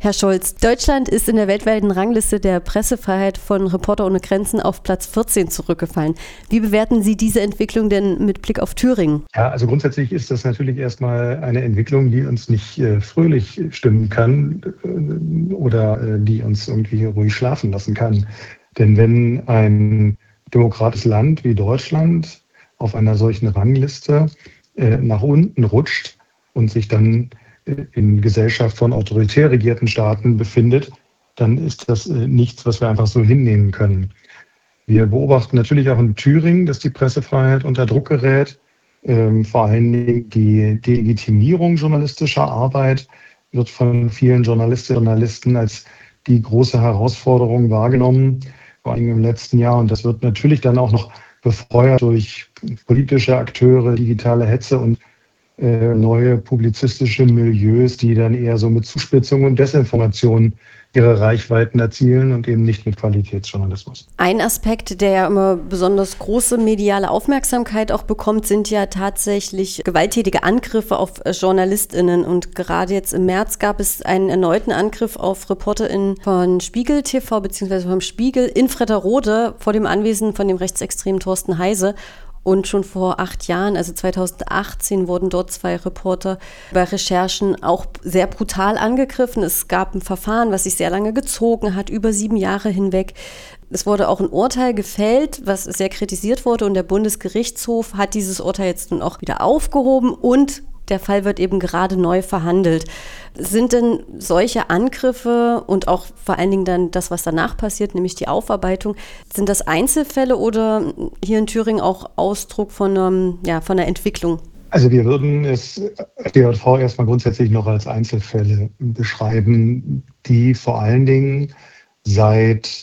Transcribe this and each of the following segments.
Herr Scholz, Deutschland ist in der weltweiten Rangliste der Pressefreiheit von Reporter ohne Grenzen auf Platz 14 zurückgefallen. Wie bewerten Sie diese Entwicklung denn mit Blick auf Thüringen? Ja, also grundsätzlich ist das natürlich erstmal eine Entwicklung, die uns nicht fröhlich stimmen kann oder die uns irgendwie ruhig schlafen lassen kann. Denn wenn ein demokratisches Land wie Deutschland auf einer solchen Rangliste nach unten rutscht und sich dann in Gesellschaft von autoritär regierten Staaten befindet, dann ist das nichts, was wir einfach so hinnehmen können. Wir beobachten natürlich auch in Thüringen, dass die Pressefreiheit unter Druck gerät. Vor allen Dingen die Delegitimierung journalistischer Arbeit wird von vielen Journalistinnen und Journalisten als die große Herausforderung wahrgenommen, vor allem im letzten Jahr. Und das wird natürlich dann auch noch befeuert durch politische Akteure, digitale Hetze und neue publizistische Milieus, die dann eher so mit Zuspitzung und Desinformation ihre Reichweiten erzielen und eben nicht mit Qualitätsjournalismus. Ein Aspekt, der ja immer besonders große mediale Aufmerksamkeit auch bekommt, sind ja tatsächlich gewalttätige Angriffe auf JournalistInnen. Und gerade jetzt im März gab es einen erneuten Angriff auf ReporterInnen von Spiegel TV bzw. vom Spiegel in Fretterode vor dem Anwesen von dem rechtsextremen Thorsten Heise. Und schon vor 8 Jahren, also 2018, wurden dort 2 Reporter bei Recherchen auch sehr brutal angegriffen. Es gab ein Verfahren, was sich sehr lange gezogen hat, über 7 Jahre hinweg. Es wurde auch ein Urteil gefällt, was sehr kritisiert wurde. Und der Bundesgerichtshof hat dieses Urteil jetzt nun auch wieder aufgehoben und der Fall wird eben gerade neu verhandelt. Sind denn solche Angriffe und auch vor allen Dingen dann das, was danach passiert, nämlich die Aufarbeitung, sind das Einzelfälle oder hier in Thüringen auch Ausdruck von einer Entwicklung? Also wir würden es DJV erstmal grundsätzlich noch als Einzelfälle beschreiben, die vor allen Dingen seit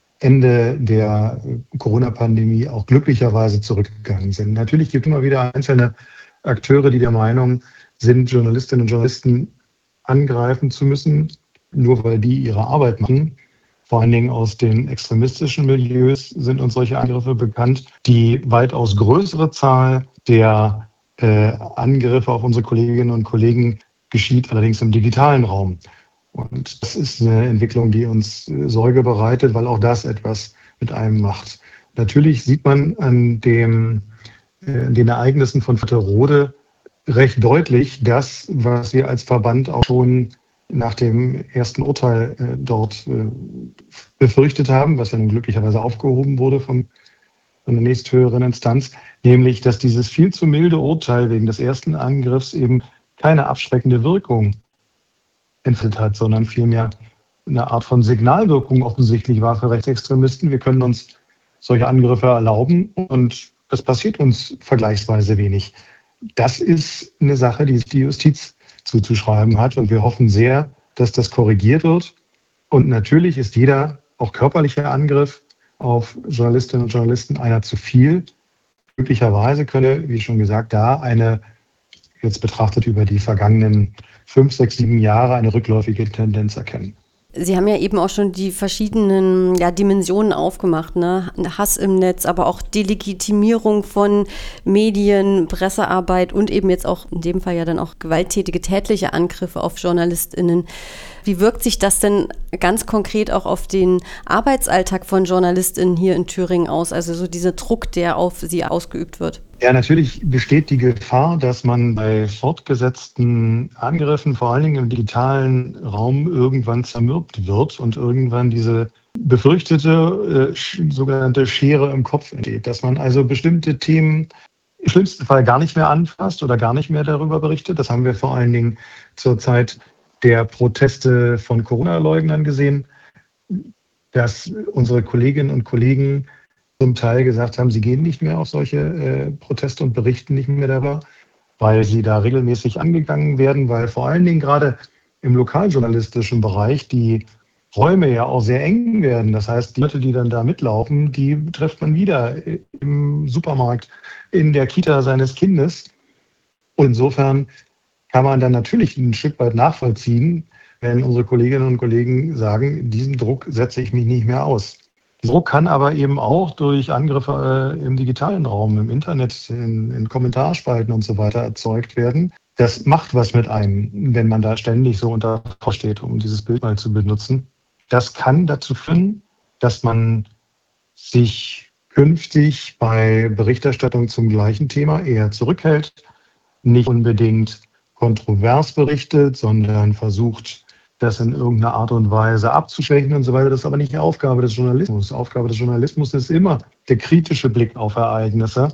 Ende der Corona-Pandemie auch glücklicherweise zurückgegangen sind. Natürlich gibt es immer wieder einzelne Akteure, die der Meinung sind, Journalistinnen und Journalisten angreifen zu müssen, nur weil die ihre Arbeit machen. Vor allen Dingen aus den extremistischen Milieus sind uns solche Angriffe bekannt. Die weitaus größere Zahl der Angriffe auf unsere Kolleginnen und Kollegen geschieht allerdings im digitalen Raum. Und das ist eine Entwicklung, die uns Sorge bereitet, weil auch das etwas mit einem macht. Natürlich sieht man an den Ereignissen von Fretterode recht deutlich das, was wir als Verband auch schon nach dem ersten Urteil dort befürchtet haben, was ja nun glücklicherweise aufgehoben wurde von der nächsthöheren Instanz, nämlich, dass dieses viel zu milde Urteil wegen des ersten Angriffs eben keine abschreckende Wirkung entwickelt hat, sondern vielmehr eine Art von Signalwirkung offensichtlich war für Rechtsextremisten. Wir können uns solche Angriffe erlauben und das passiert uns vergleichsweise wenig. Das ist eine Sache, die die Justiz zuzuschreiben hat. Und wir hoffen sehr, dass das korrigiert wird. Und natürlich ist jeder, auch körperliche Angriff auf Journalistinnen und Journalisten einer zu viel. Möglicherweise könne, wie schon gesagt, da eine, jetzt betrachtet über die vergangenen 5, 6, 7 Jahre, eine rückläufige Tendenz erkennen. Sie haben ja eben auch schon die verschiedenen Dimensionen aufgemacht, ne? Hass im Netz, aber auch Delegitimierung von Medien, Pressearbeit und eben jetzt auch in dem Fall ja dann auch gewalttätige, tätliche Angriffe auf JournalistInnen. Wie wirkt sich das denn ganz konkret auch auf den Arbeitsalltag von JournalistInnen hier in Thüringen aus? Also so dieser Druck, der auf sie ausgeübt wird? Ja, natürlich besteht die Gefahr, dass man bei fortgesetzten Angriffen, vor allen Dingen im digitalen Raum, irgendwann zermürbt wird und irgendwann diese befürchtete sogenannte Schere im Kopf entsteht, dass man also bestimmte Themen im schlimmsten Fall gar nicht mehr anfasst oder gar nicht mehr darüber berichtet. Das haben wir vor allen Dingen zur Zeit der Proteste von Corona-Leugnern gesehen, dass unsere Kolleginnen und Kollegen zum Teil gesagt haben, sie gehen nicht mehr auf solche Proteste und berichten nicht mehr darüber, weil sie da regelmäßig angegangen werden, weil vor allen Dingen gerade im lokaljournalistischen Bereich die Räume ja auch sehr eng werden. Das heißt, die Leute, die dann da mitlaufen, die trifft man wieder im Supermarkt, in der Kita seines Kindes. Und insofern kann man dann natürlich ein Stück weit nachvollziehen, wenn unsere Kolleginnen und Kollegen sagen, diesem Druck setze ich mich nicht mehr aus. Druck kann aber eben auch durch Angriffe im digitalen Raum, im Internet, in Kommentarspalten und so weiter erzeugt werden. das macht was mit einem, wenn man da ständig so unter Druck steht, um dieses Bild mal zu benutzen. Das kann dazu führen, dass man sich künftig bei Berichterstattung zum gleichen Thema eher zurückhält, nicht unbedingt kontrovers berichtet, sondern versucht, das in irgendeiner Art und Weise abzuschwächen und so weiter. Das ist aber nicht die Aufgabe des Journalismus. Die Aufgabe des Journalismus ist immer der kritische Blick auf Ereignisse,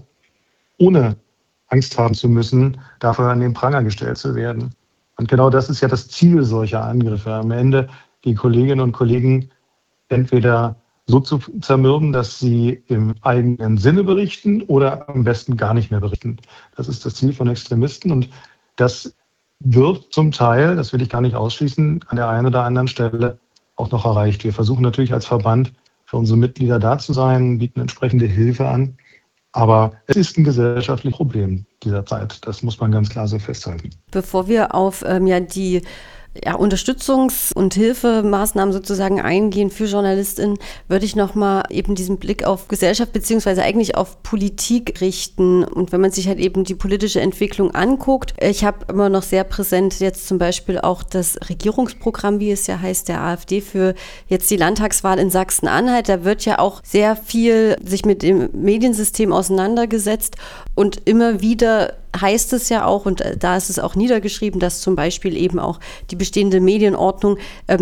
ohne Angst haben zu müssen, dafür an den Pranger gestellt zu werden. Und genau das ist ja das Ziel solcher Angriffe. Am Ende die Kolleginnen und Kollegen entweder so zu zermürben, dass sie im eigenen Sinne berichten oder am besten gar nicht mehr berichten. Das ist das Ziel von Extremisten und das wird zum Teil, das will ich gar nicht ausschließen, an der einen oder anderen Stelle auch noch erreicht. Wir versuchen natürlich als Verband für unsere Mitglieder da zu sein, bieten entsprechende Hilfe an. Aber es ist ein gesellschaftliches Problem dieser Zeit. Das muss man ganz klar so festhalten. Bevor wir auf die Unterstützungs- und Hilfemaßnahmen sozusagen eingehen für JournalistInnen, würde ich nochmal eben diesen Blick auf Gesellschaft beziehungsweise eigentlich auf Politik richten. Und wenn man sich halt eben die politische Entwicklung anguckt, ich habe immer noch sehr präsent jetzt zum Beispiel auch das Regierungsprogramm, wie es ja heißt, der AfD für jetzt die Landtagswahl in Sachsen-Anhalt. Da wird ja auch sehr viel sich mit dem Mediensystem auseinandergesetzt und immer wieder heißt es ja auch, und da ist es auch niedergeschrieben, dass zum Beispiel eben auch die bestehende Medienordnung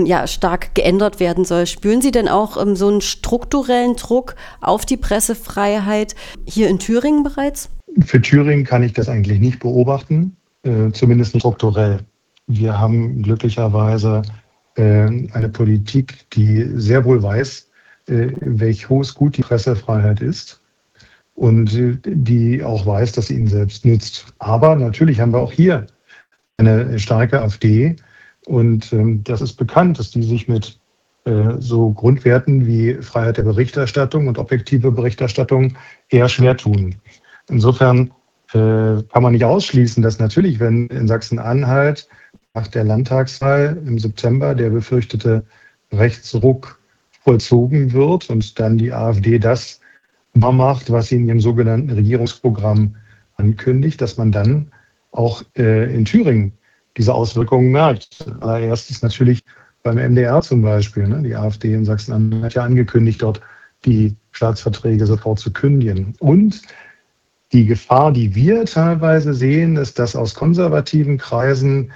stark geändert werden soll. Spüren Sie denn auch so einen strukturellen Druck auf die Pressefreiheit hier in Thüringen bereits? Für Thüringen kann ich das eigentlich nicht beobachten, zumindest nicht strukturell. Wir haben glücklicherweise eine Politik, die sehr wohl weiß, welch hohes Gut die Pressefreiheit ist. Und die auch weiß, dass sie ihn selbst nutzt. Aber natürlich haben wir auch hier eine starke AfD. Und das ist bekannt, dass die sich mit so Grundwerten wie Freiheit der Berichterstattung und objektive Berichterstattung eher schwer tun. Insofern kann man nicht ausschließen, dass natürlich, wenn in Sachsen-Anhalt nach der Landtagswahl im September der befürchtete Rechtsruck vollzogen wird und dann die AfD das macht, was sie in ihrem sogenannten Regierungsprogramm ankündigt, dass man dann auch in Thüringen diese Auswirkungen merkt. Allererstes natürlich beim MDR zum Beispiel. Die AfD in Sachsen-Anhalt hat ja angekündigt, dort die Staatsverträge sofort zu kündigen. Und die Gefahr, die wir teilweise sehen, ist, dass aus konservativen Kreisen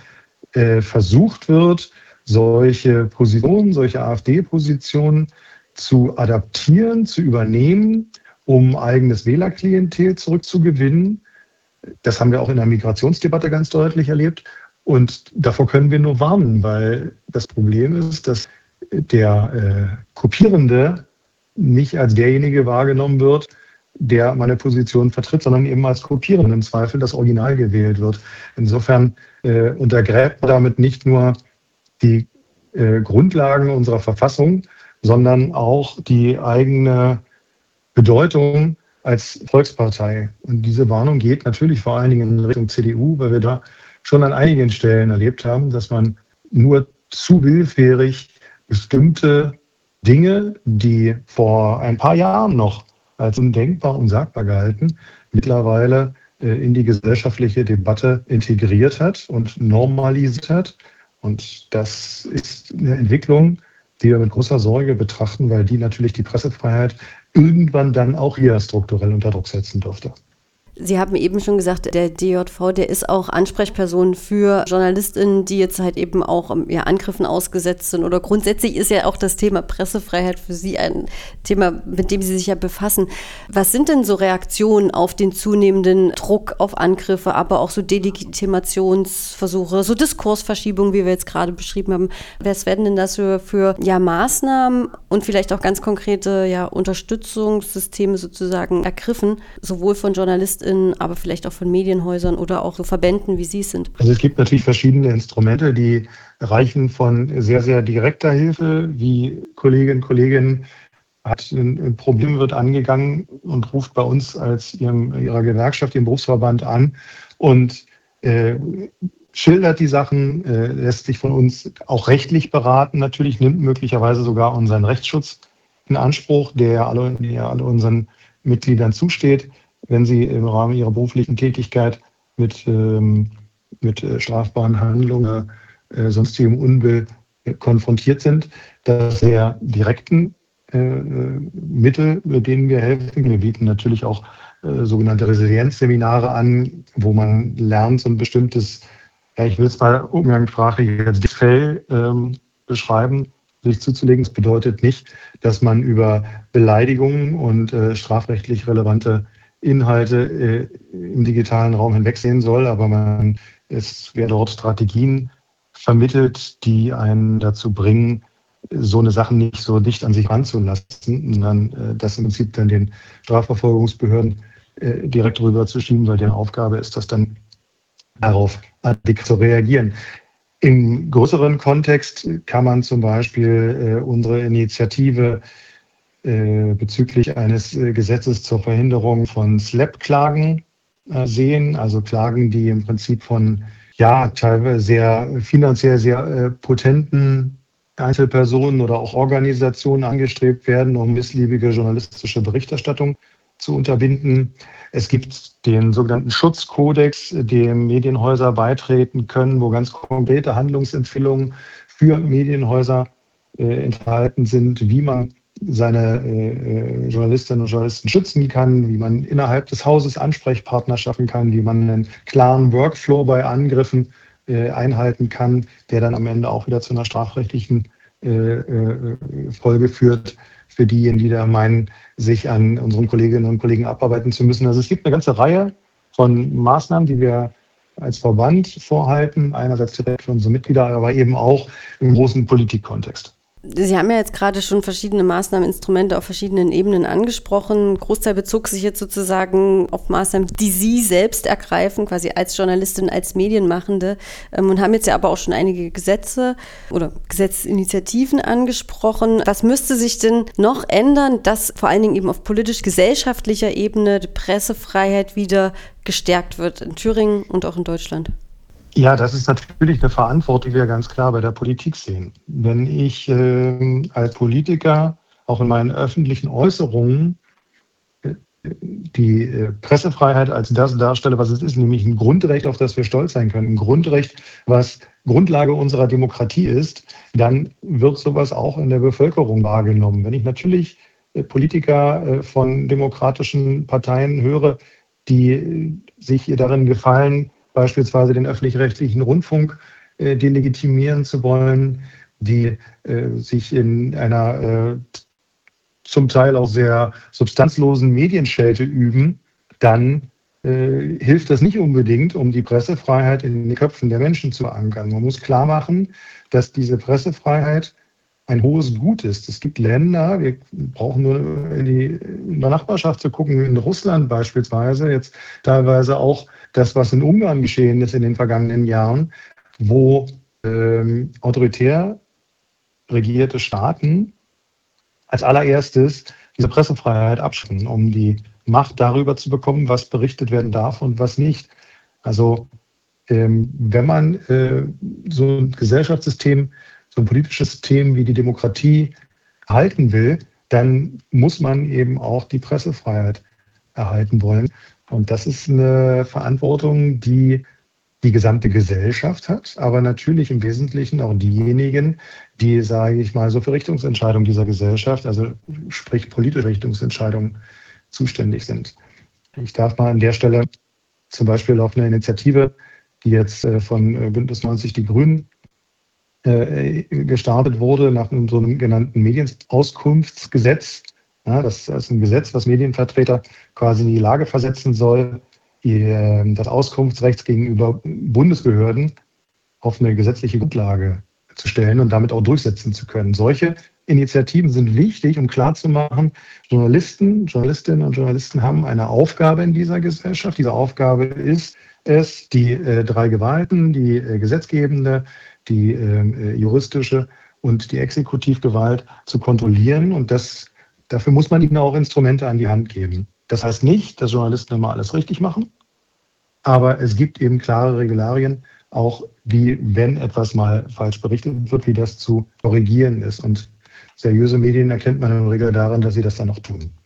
versucht wird, solche Positionen, solche AfD-Positionen zu adaptieren, zu übernehmen, um eigenes Wählerklientel zurückzugewinnen. Das haben wir auch in der Migrationsdebatte ganz deutlich erlebt. Und davor können wir nur warnen, weil das Problem ist, dass der Kopierende nicht als derjenige wahrgenommen wird, der meine Position vertritt, sondern eben als Kopierende im Zweifel das Original gewählt wird. Insofern untergräbt man damit nicht nur die Grundlagen unserer Verfassung, sondern auch die eigene Bedeutung als Volkspartei. Und diese Warnung geht natürlich vor allen Dingen in Richtung CDU, weil wir da schon an einigen Stellen erlebt haben, dass man nur zu willfährig bestimmte Dinge, die vor ein paar Jahren noch als undenkbar, unsagbar gehalten, mittlerweile in die gesellschaftliche Debatte integriert hat und normalisiert hat. Und das ist eine Entwicklung, die wir mit großer Sorge betrachten, weil die natürlich die Pressefreiheit irgendwann dann auch hier strukturell unter Druck setzen dürfte. Sie haben eben schon gesagt, der DJV, der ist auch Ansprechperson für JournalistInnen, die jetzt halt eben auch Angriffen ausgesetzt sind. Oder grundsätzlich ist ja auch das Thema Pressefreiheit für Sie ein Thema, mit dem Sie sich ja befassen. Was sind denn so Reaktionen auf den zunehmenden Druck auf Angriffe, aber auch so Delegitimationsversuche, so Diskursverschiebungen, wie wir jetzt gerade beschrieben haben? Was werden denn das für Maßnahmen und vielleicht auch ganz konkrete Unterstützungssysteme sozusagen ergriffen, sowohl von JournalistInnen, aber vielleicht auch von Medienhäusern oder auch so Verbänden, wie Sie es sind? Also es gibt natürlich verschiedene Instrumente, die reichen von sehr, sehr direkter Hilfe, wie Kolleginnen und Kollegen hat ein Problem, wird angegangen und ruft bei uns als ihrer Gewerkschaft, ihrem Berufsverband an und schildert die Sachen, lässt sich von uns auch rechtlich beraten, natürlich nimmt möglicherweise sogar unseren Rechtsschutz in Anspruch, der alle unseren Mitgliedern zusteht, wenn sie im Rahmen ihrer beruflichen Tätigkeit mit mit strafbaren Handlungen, sonstigem Unbill konfrontiert sind, dass der direkten Mittel, mit denen wir helfen. Wir bieten natürlich auch sogenannte Resilienzseminare an, wo man lernt, so ein bestimmtes, ja, ich will es mal umgangssprachlich als Fell beschreiben, sich zuzulegen. Das bedeutet nicht, dass man über Beleidigungen und strafrechtlich relevante Inhalte im digitalen Raum hinwegsehen soll, aber es werden dort Strategien vermittelt, die einen dazu bringen, so eine Sache nicht so dicht an sich ranzulassen, sondern das im Prinzip dann den Strafverfolgungsbehörden direkt rüber zu schieben, weil deren Aufgabe ist, das dann darauf adäquat zu reagieren. Im größeren Kontext kann man zum Beispiel unsere Initiative bezüglich eines Gesetzes zur Verhinderung von SLAPP-Klagen sehen, also Klagen, die im Prinzip von teilweise finanziell sehr potenten Einzelpersonen oder auch Organisationen angestrebt werden, um missliebige journalistische Berichterstattung zu unterbinden. Es gibt den sogenannten Schutzkodex, dem Medienhäuser beitreten können, wo ganz konkrete Handlungsempfehlungen für Medienhäuser enthalten sind, wie man seine Journalistinnen und Journalisten schützen kann, wie man innerhalb des Hauses Ansprechpartner schaffen kann, wie man einen klaren Workflow bei Angriffen einhalten kann, der dann am Ende auch wieder zu einer strafrechtlichen Folge führt für diejenigen, die da meinen, sich an unseren Kolleginnen und Kollegen abarbeiten zu müssen. Also es gibt eine ganze Reihe von Maßnahmen, die wir als Verband vorhalten, einerseits direkt für unsere Mitglieder, aber eben auch im großen Politikkontext. Sie haben ja jetzt gerade schon verschiedene Maßnahmen, Instrumente auf verschiedenen Ebenen angesprochen. Ein Großteil bezog sich jetzt sozusagen auf Maßnahmen, die Sie selbst ergreifen, quasi als Journalistin, als Medienmachende, und haben jetzt ja aber auch schon einige Gesetze oder Gesetzesinitiativen angesprochen. Was müsste sich denn noch ändern, dass vor allen Dingen eben auf politisch-gesellschaftlicher Ebene die Pressefreiheit wieder gestärkt wird in Thüringen und auch in Deutschland? Ja, das ist natürlich eine Verantwortung, die wir ganz klar bei der Politik sehen. Wenn ich als Politiker auch in meinen öffentlichen Äußerungen die Pressefreiheit als das darstelle, was es ist, nämlich ein Grundrecht, auf das wir stolz sein können, ein Grundrecht, was Grundlage unserer Demokratie ist, dann wird sowas auch in der Bevölkerung wahrgenommen. Wenn ich natürlich Politiker von demokratischen Parteien höre, die sich darin gefallen, beispielsweise den öffentlich-rechtlichen Rundfunk delegitimieren zu wollen, die sich in einer zum Teil auch sehr substanzlosen Medienschelte üben, dann hilft das nicht unbedingt, um die Pressefreiheit in den Köpfen der Menschen zu verankern. Man muss klar machen, dass diese Pressefreiheit ein hohes Gut ist. Es gibt Länder, wir brauchen nur in der Nachbarschaft zu gucken, in Russland beispielsweise, jetzt teilweise auch das, was in Ungarn geschehen ist in den vergangenen Jahren, wo autoritär regierte Staaten als allererstes diese Pressefreiheit abschaffen, um die Macht darüber zu bekommen, was berichtet werden darf und was nicht. Also wenn man so ein Gesellschaftssystem, so ein politisches System wie die Demokratie erhalten will, dann muss man eben auch die Pressefreiheit erhalten wollen. Und das ist eine Verantwortung, die die gesamte Gesellschaft hat, aber natürlich im Wesentlichen auch diejenigen, die, sage ich mal, so für Richtungsentscheidungen dieser Gesellschaft, also sprich politische Richtungsentscheidungen, zuständig sind. Ich darf mal an der Stelle zum Beispiel auf eine Initiative, die jetzt von Bündnis 90 Die Grünen gestartet wurde, nach einem sogenannten Medienauskunftsgesetz. Ja, das ist ein Gesetz, was Medienvertreter quasi in die Lage versetzen soll, das Auskunftsrecht gegenüber Bundesbehörden auf eine gesetzliche Grundlage zu stellen und damit auch durchsetzen zu können. Solche Initiativen sind wichtig, um klarzumachen, Journalistinnen und Journalisten haben eine Aufgabe in dieser Gesellschaft. Diese Aufgabe ist es, die drei Gewalten, die gesetzgebende, die juristische und die Exekutivgewalt zu kontrollieren. Und dafür muss man ihnen auch Instrumente an die Hand geben. Das heißt nicht, dass Journalisten immer alles richtig machen, aber es gibt eben klare Regularien, auch wie, wenn etwas mal falsch berichtet wird, wie das zu korrigieren ist. Und seriöse Medien erkennt man in der Regel daran, dass sie das dann auch tun.